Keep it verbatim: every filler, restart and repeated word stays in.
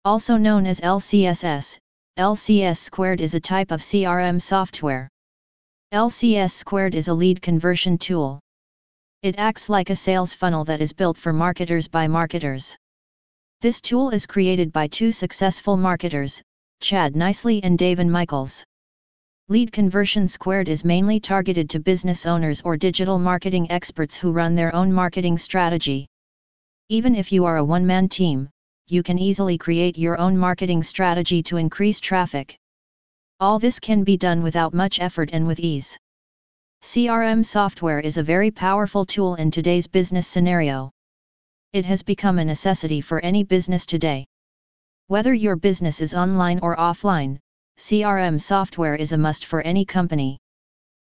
Also known as L C S S, L C S Squared is a type of C R M software. L C S Squared is a lead conversion tool. It acts like a sales funnel that is built for marketers by marketers. This tool is created by two successful marketers, Chad Nicely and Davin Michaels. Lead Conversion Squared is mainly targeted to business owners or digital marketing experts who run their own marketing strategy. Even if you are a one-man team, you can easily create your own marketing strategy to increase traffic. All this can be done without much effort and with ease. C R M software is a very powerful tool in today's business scenario. It has become a necessity for any business today. Whether your business is online or offline, C R M software is a must for any company.